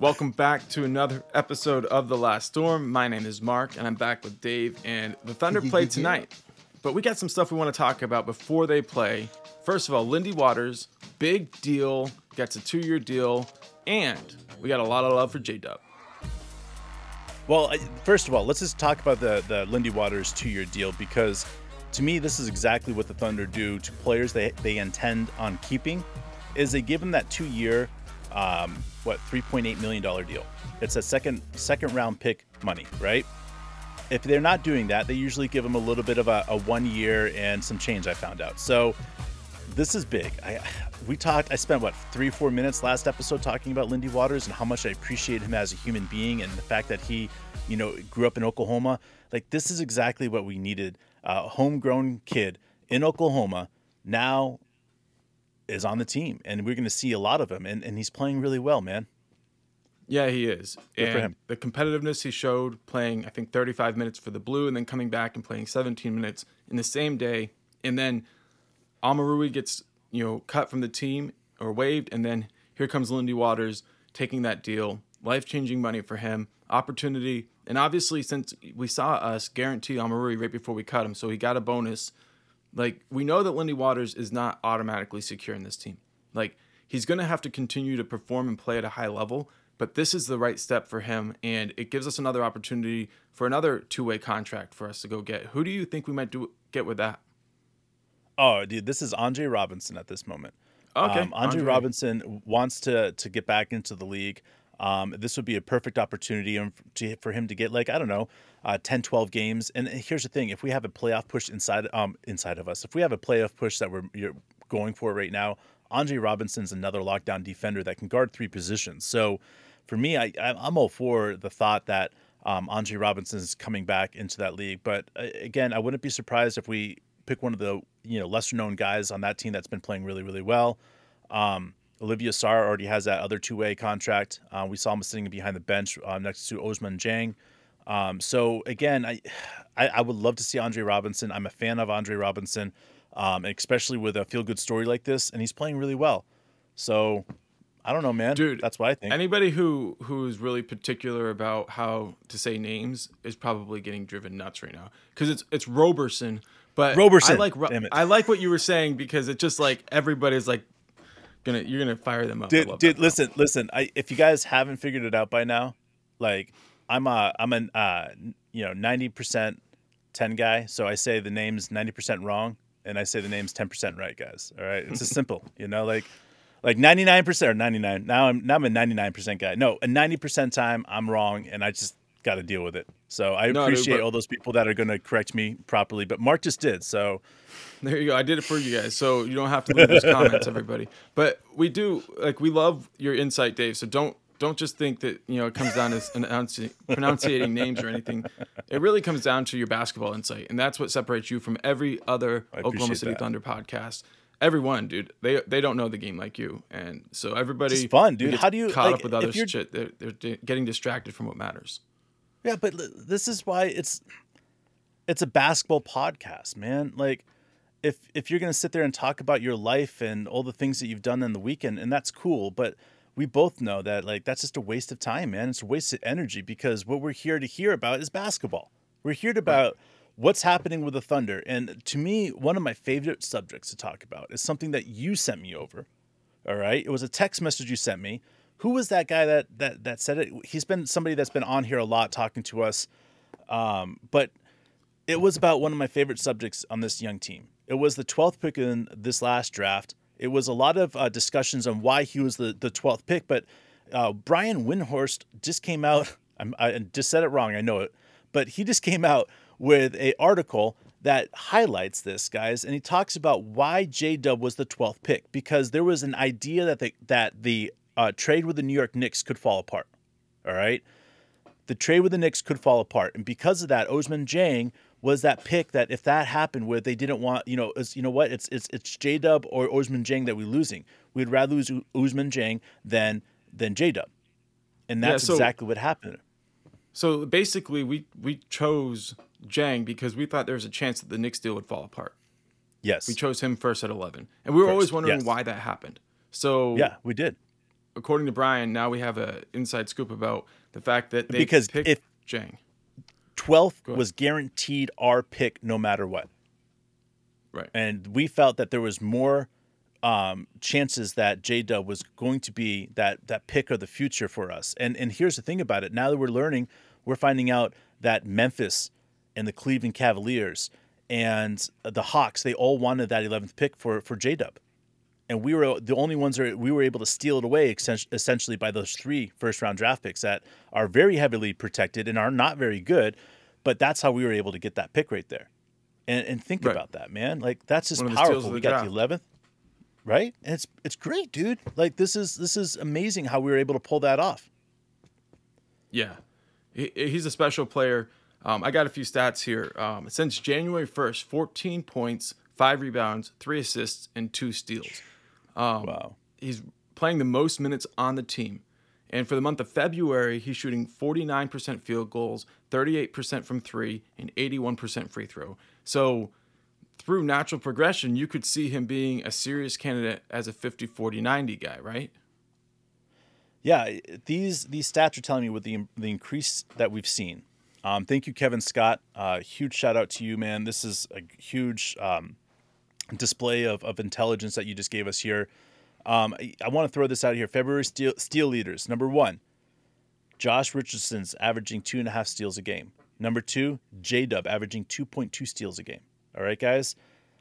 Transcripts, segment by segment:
Welcome back to another episode of The Last Storm. My name is Mark, and I'm back with Dave. And the Thunder play tonight, but we got some stuff we want to talk about before they play. First of all, Lindy Waters, big deal, gets a 2-year deal, and we got a lot of love for J-Dub. Well, first of all, let's just talk about the Lindy Waters 2-year deal, because to me, this is exactly what the Thunder do to players they intend on keeping, is they give them that 2-year, $3.8 million deal. It's a second round pick money, right? If they're not doing that, they usually give them a little bit of a 1 year and some change, I found out. So this is big. I spent 3-4 minutes last episode talking about Lindy Waters and how much I appreciate him as a human being, and the fact that he, grew up in Oklahoma. Like, this is exactly what we needed. A homegrown kid in Oklahoma now is on the team, and we're going to see a lot of him, and he's playing really well, man. Yeah, he is. Good for him. The competitiveness he showed playing, I think, 35 minutes for the Blue, and then coming back and playing 17 minutes in the same day, and then Omoruyi gets, cut from the team or waived, and then here comes Lindy Waters taking that deal. Life-changing money for him, opportunity, and obviously since we saw us guarantee Omoruyi right before we cut him, so he got a bonus. Like, we know that Lindy Waters is not automatically secure in this team. Like, he's going to have to continue to perform and play at a high level, but this is the right step for him, and it gives us another opportunity for another two-way contract for us to go get. Who do you think we might get with that? Oh, dude, this is Andre Robinson at this moment. Okay. Andre Robinson wants to get back into the league. This would be a perfect opportunity for him to get, 10, 12 games. And here's the thing. If we have a playoff push inside of us, if we have a playoff push that you're going for right now, Andre Robinson's another lockdown defender that can guard 3 positions. So for me, I'm all for the thought that Andre Robinson is coming back into that league. But again, I wouldn't be surprised if we pick one of the lesser known guys on that team that's been playing really, really well. Olivia Sarr already has that other 2-way contract. We saw him sitting behind the bench next to Ousmane Dieng. So again, I would love to see Andre Robinson. I'm a fan of Andre Robinson, especially with a feel-good story like this, and he's playing really well. So I don't know, man. Dude, that's what I think. Anybody who's really particular about how to say names is probably getting driven nuts right now, because it's Roberson. But Roberson. I like what you were saying, because it's just like everybody's like you're gonna fire them up. Dude, listen. If you guys haven't figured it out by now, like I'm a 90% 10 guy, so I say the name's 90% wrong, and I say the name's 10% right, guys. All right, it's just simple, like 99% or 99. Now I'm a 99% guy. No, a 90% time I'm wrong, and I just got to deal with it. So I appreciate all those people that are going to correct me properly, but Mark just did. So there you go. I did it for you guys, so you don't have to leave those comments, everybody. But we love your insight, Dave. So don't just think that it comes down to pronouncing names or anything. It really comes down to your basketball insight, and that's what separates you from every other Oklahoma City Thunder podcast. Everyone, dude, they don't know the game like you, and so everybody. It's fun, dude. How do you caught up with other shit? They're getting distracted from what matters. Yeah, but this is why it's a basketball podcast, man. Like, if you're gonna sit there and talk about your life and all the things that you've done in the weekend, and that's cool, but we both know that that's just a waste of time, man. It's a waste of energy, because what we're here to hear about is basketball. We're here to about what's happening with the Thunder, and to me, one of my favorite subjects to talk about is something that you sent me over. All right, it was a text message you sent me. Who was that guy that said it? He's been somebody that's been on here a lot talking to us. But it was about one of my favorite subjects on this young team. It was the 12th pick in this last draft. It was a lot of discussions on why he was the 12th pick. But Brian Windhorst just came out. I just said it wrong. I know it. But he just came out with an article that highlights this, guys. And he talks about why J-Dub was the 12th pick. Because there was an idea that the trade with the New York Knicks could fall apart. All right. The trade with the Knicks could fall apart. And because of that, Ousmane Dieng was that pick that if that happened where they didn't want, it's J-Dub or Ousmane Dieng that we're losing. We'd rather lose Ousmane Dieng than J-Dub. And that's exactly what happened. So basically we chose Dieng because we thought there was a chance that the Knicks deal would fall apart. Yes. We chose him first at 11. And we were always wondering why that happened. So yeah, we did. according to Brian, now we have a inside scoop about the fact that they Because picked if Jang. 12th Go ahead. was guaranteed our pick no matter what. Right. And we felt that there was more chances that J-Dub was going to be that pick of the future for us. And here's the thing about it. Now that we're learning, we're finding out that Memphis and the Cleveland Cavaliers and the Hawks, they all wanted that 11th pick for J-Dub. And we were the only ones that we were able to steal it away essentially by those 3 first-round draft picks that are very heavily protected and are not very good. But that's how we were able to get that pick right there. And think Right. about that, man. Like, that's just One of the steals powerful. of We the got the draft. 11th, right? And it's great, dude. Like, this is amazing how we were able to pull that off. Yeah, he's a special player. I got a few stats here. Since January 1st, 14 points, 5 rebounds, 3 assists, and 2 steals. Wow. He's playing the most minutes on the team. And for the month of February, he's shooting 49% field goals, 38% from 3, and 81% free throw. So through natural progression, you could see him being a serious candidate as a 50-40-90 guy, right? Yeah, these stats are telling me with the increase that we've seen. Thank you, Kevin Scott. Huge shout out to you, man. This is a huge display of intelligence that you just gave us here. I want to throw this out here. February steal leaders. Number 1, Josh Richardson's averaging 2.5 steals a game. Number 2, J-Dub averaging 2.2 steals a game. All right, guys.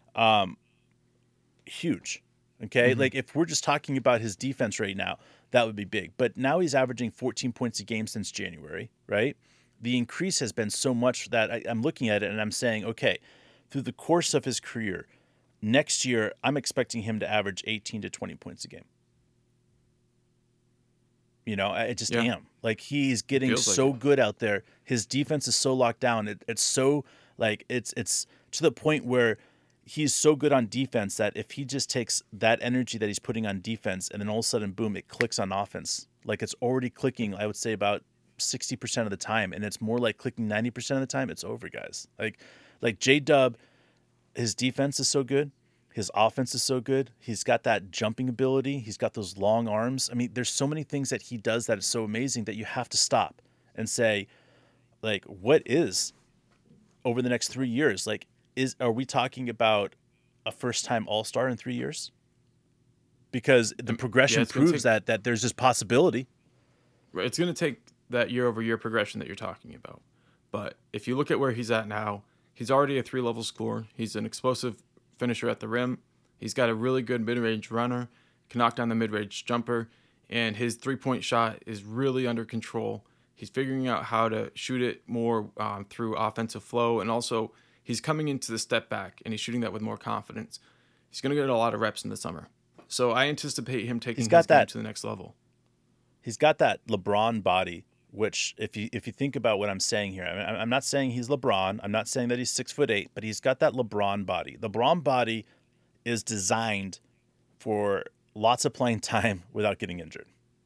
Huge. Okay. Like, if we're just talking about his defense right now, that would be big. But now he's averaging 14 points a game since January, right? The increase has been so much that I'm looking at it and I'm saying, okay, through the course of his career, next year, I'm expecting him to average 18 to 20 points a game. You know, I just Yeah. am. Like, he's getting Feels like so it. good out there. His defense is so locked down. It's so, like, it's to the point where he's so good on defense that if he just takes that energy that he's putting on defense and then all of a sudden, boom, it clicks on offense. Like, it's already clicking, I would say, about 60% of the time. And it's more like clicking 90% of the time. It's over, guys. Like J-Dub, his defense is so good. His offense is so good. He's got that jumping ability. He's got those long arms. I mean, there's so many things that he does that is so amazing that you have to stop and say, like, what is over the next 3 years? Like, are we talking about a first-time All-Star in 3 years? Because the progression it's gonna proves that there's this possibility. Right. It's going to take that year-over-year progression that you're talking about. But if you look at where he's at now, he's already a 3-level scorer. He's an explosive finisher at the rim. He's got a really good mid-range runner, can knock down the mid-range jumper, and his three-point shot is really under control. He's figuring out how to shoot it more through offensive flow, and also he's coming into the step back, and he's shooting that with more confidence. He's going to get a lot of reps in the summer. So I anticipate him taking his game to the next level. He's got that LeBron body, which if you think about what I'm saying here, I'm not saying he's LeBron. I'm not saying that he's 6'8", but he's got that LeBron body. The LeBron body is designed for lots of playing time without getting injured.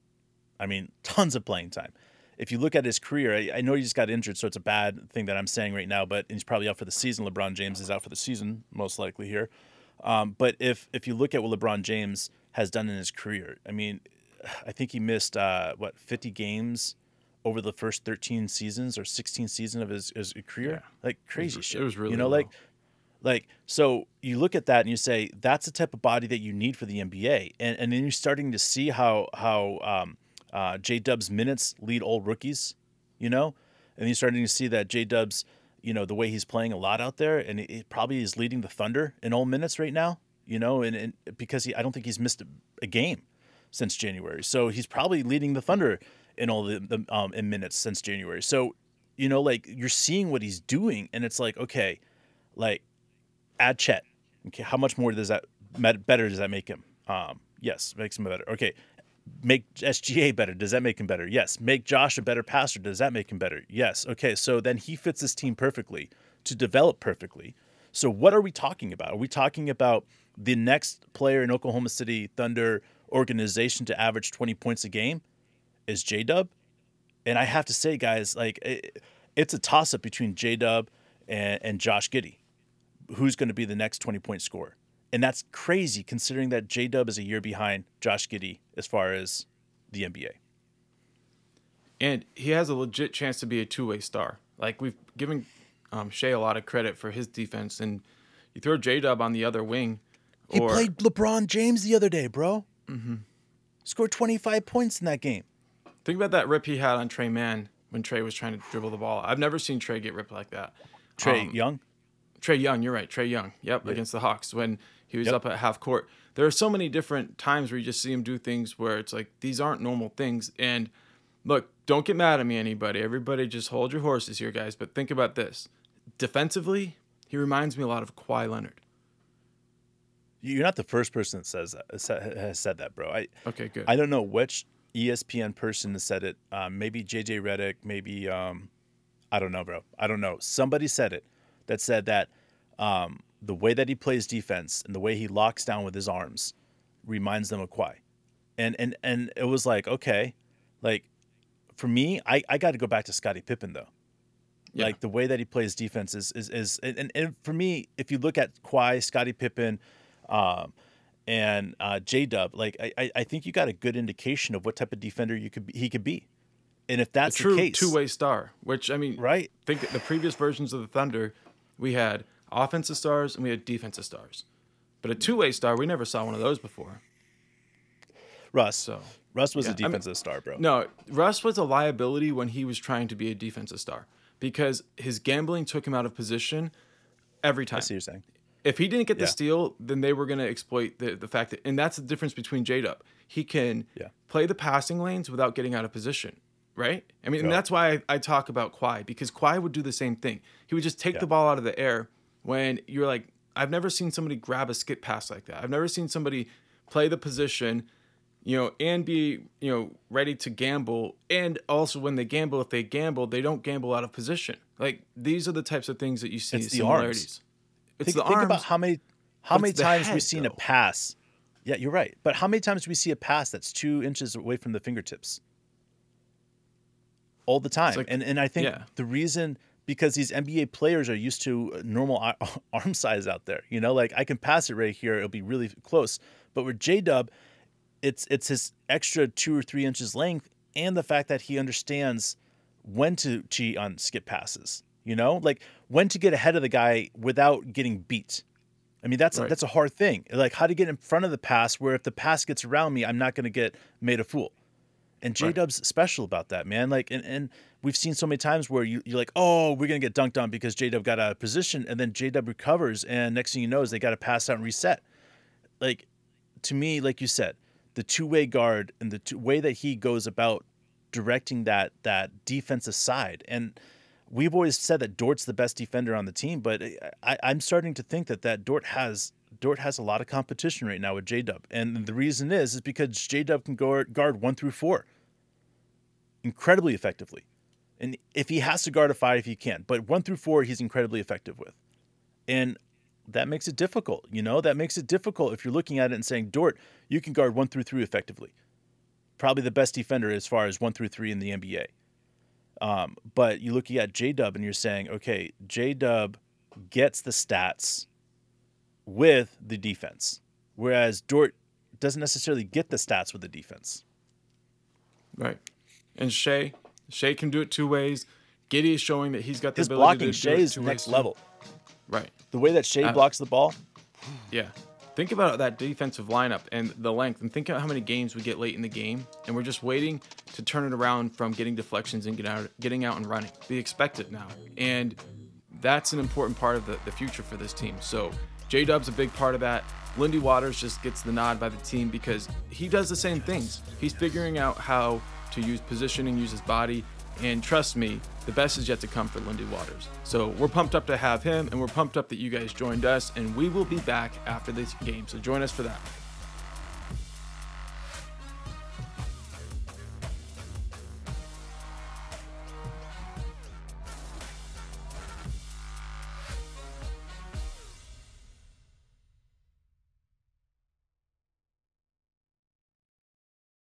I mean, tons of playing time. If you look at his career, I know he just got injured, so it's a bad thing that I'm saying right now, but he's probably out for the season. LeBron James is out for the season, most likely here. But if you look at what LeBron James has done in his career, I mean, I think he missed, 50 games over the first 13 seasons or 16 seasons of his career? Yeah. Like, crazy shit. It was really you know, low. like, so you look at that and you say, that's the type of body that you need for the NBA. And then you're starting to see how J-Dub's minutes lead all rookies, you know? And you're starting to see that J-Dub's, you know, the way he's playing a lot out there, and it probably is leading the Thunder in all minutes right now, you know, and because I don't think he's missed a game since January. So he's probably leading the Thunder in all the in minutes since January. So, you know, like, you're seeing what he's doing, and it's like, okay, like, add Chet. Okay, how much more better does that make him? Yes, makes him better. Okay, make SGA better. Does that make him better? Yes. Make Josh a better passer. Does that make him better? Yes. Okay, so then he fits this team perfectly to develop perfectly. So what are we talking about? Are we talking about the next player in Oklahoma City Thunder organization to average 20 points a game is J-Dub? And I have to say, guys, like, it's a toss-up between J-Dub and Josh Giddey. Who's going to be the next 20-point scorer? And that's crazy considering that J-Dub is a year behind Josh Giddey as far as the NBA. And he has a legit chance to be a two-way star. Like, we've given Shea a lot of credit for his defense, and you throw J-Dub on the other wing. He played LeBron James the other day, bro. Mm-hmm. Scored 25 points in that game. Think about that rip he had on Trey Mann when Trey was trying to dribble the ball. I've never seen Trey get ripped like that. Trey Young? Trey Young, you're right. Trey Young. Yep, against the Hawks when he was up at half court. There are so many different times where you just see him do things where it's like, these aren't normal things. And look, don't get mad at me, anybody. Everybody just hold your horses here, guys. But think about this. Defensively, he reminds me a lot of Kawhi Leonard. You're not the first person that has said that, bro. Okay, good. I don't know which ESPN person has said it. Maybe JJ Redick. Maybe I don't know, bro. I don't know. Somebody said it. That said that the way that he plays defense and the way he locks down with his arms reminds them of Kawhi. And it was like, okay, like for me, I got to go back to Scottie Pippen though. Yeah. Like the way that he plays defense is and for me, if you look at Kawhi, Scottie Pippen, and J-Dub, like I think you got a good indication of what type of defender he could be. And if that's the case, two-way star, which I mean, right? Think the previous versions of the Thunder, we had offensive stars and we had defensive stars, but a two-way star, we never saw one of those before. Russ was a defensive star, bro. No, Russ was a liability when he was trying to be a defensive star because his gambling took him out of position every time. I see what you're saying. If he didn't get the steal, then they were going to exploit the fact that, and that's the difference between J-Dub. He can play the passing lanes without getting out of position, right? I mean, and that's why I talk about Kawhi, because Kawhi would do the same thing. He would just take the ball out of the air when you're like, I've never seen somebody grab a skip pass like that. I've never seen somebody play the position, and be, ready to gamble. And also when they gamble, if they gamble, they don't gamble out of position. Like, these are the types of things that you see similarities. Think about how many times we've seen a pass. Yeah, you're right. But how many times do we see a pass that's 2 inches away from the fingertips? All the time. Like, and I think the reason, because these NBA players are used to normal arm size out there. Like I can pass it right here. It'll be really close. But with J-Dub, it's his extra 2 or 3 inches length and the fact that he understands when to cheat on skip passes. Like when to get ahead of the guy without getting beat. I mean, that's a hard thing. Like how to get in front of the pass where if the pass gets around me, I'm not going to get made a fool. And J-Dub's special about that, man. Like, and we've seen so many times where you're like, oh, we're going to get dunked on because J-Dub got out of position. And then J-Dub recovers. And next thing you know is they got to pass out and reset. Like, to me, like you said, the two-way guard and the way that he goes about directing that defensive side. And we've always said that Dort's the best defender on the team, but I'm starting to think that Dort has a lot of competition right now with J-Dub. And the reason is because J-Dub can guard 1 through 4 incredibly effectively. And if he has to guard a 5, he can. But 1 through 4, he's incredibly effective with. And that makes it difficult. That makes it difficult if you're looking at it and saying, Dort, you can guard 1 through 3 effectively. Probably the best defender as far as 1 through 3 in the NBA. But you're looking at J-Dub and you're saying, okay, J-Dub gets the stats with the defense, whereas Dort doesn't necessarily get the stats with the defense. Right. And Shea can do it 2 ways. Giddey is showing that he's got the his ability blocking, to do Shea is it 2 next ways level. Too. Right. The way that Shea blocks the ball. Yeah. Think about that defensive lineup and the length, and think about how many games we get late in the game, and we're just waiting to turn it around from getting deflections and getting out and running. We expect it now, and that's an important part of the future for this team. So J-Dub's a big part of that. Lindy Waters just gets the nod by the team because he does the same things. He's figuring out how to use positioning, use his body, and trust me, the best is yet to come for Lindy Waters. So we're pumped up to have him, and we're pumped up that you guys joined us, and we will be back after this game. So join us for that.